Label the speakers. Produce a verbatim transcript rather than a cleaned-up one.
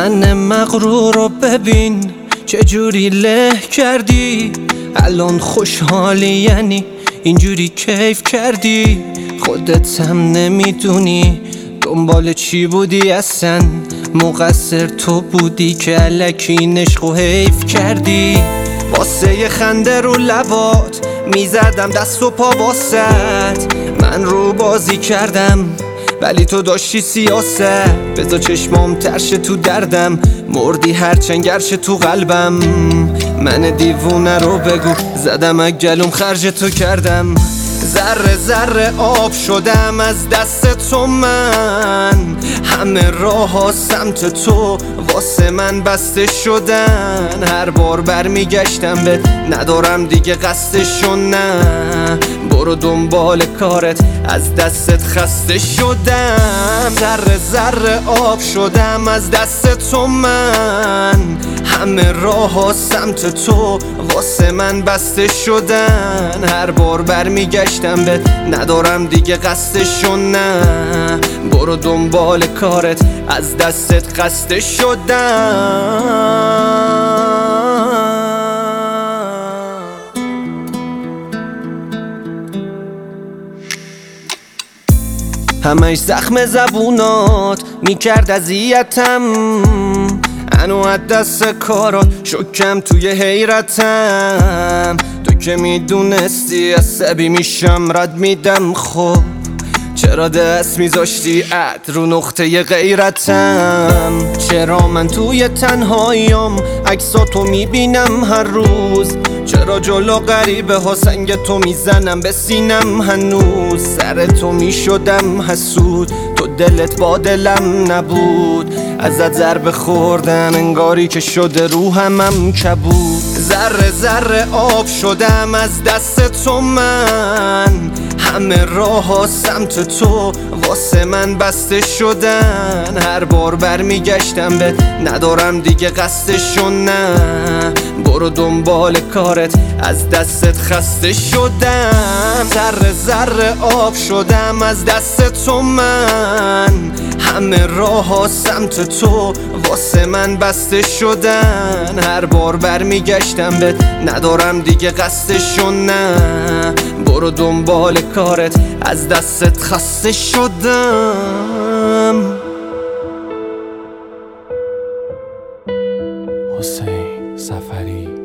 Speaker 1: من مغرور رو ببین چجوری له کردی، الان خوشحالی یعنی اینجوری کیف کردی. خودت هم نمیدونی دنبال چی بودی، اصلا مقصر تو بودی که الکی نشق و حیف کردی. واسه یه خنده رو لبات میزدم دست و پا واسط، من رو بازی کردم ولی تو داشتی سیاست. بذار چشمام ترشه تو دردم، مردی هرچنگ گرشه تو قلبم. من دیوونه رو بگو زدم گلوم خرج تو کردم. ذره ذره آب شدم از دست تو من، همه راه ها سمت تو واسه من بسته شدن. هر بار برمیگشتم به ندارم دیگه قصدشو، نه برو دنبال کارت از دستت خسته شدم. ذره ذره آب شدم از دست تو من، همه راه ها سمت تو واسه من بسته شدن. هر بار برمیگشتم به ندارم دیگه قصدشو، نه برو دنبال کارت از دستت خسته شدم. همش زخم زبونات میکرد اذیتم، انو از دست کارات شکم توی حیرتم. تو که میدونستی عصبی میشم رد میدم، خب چرا دست میذاشتی عد رو نقطه غیرتم؟ چرا من توی تنهاییم عکساتو میبینم هر روز؟ چرا جلو غریبه ها سنگ تو میزنم به سینم هنوز؟ سر تو میشدم حسود، تو دلت با دلم نبود. ازت ضربه خوردم انگاری که شده روحمم کبود. ذره ذره آب شدم از دست تو من، همه راه ها سمت تو واسه من بسته شدن. هر بار برمیگشتم به ندارم دیگه قصدشو، نه برو دنبال کارت از دستت خسته شدم. ذره ذره آب شدم از دست تو من، همه راه ها سمت تو واسه من بسته شدن. هر بار برمیگشتم به ندارم دیگه قصدشو، نه برو دنبال کارت از دستت خسته شدم.
Speaker 2: حسین سفری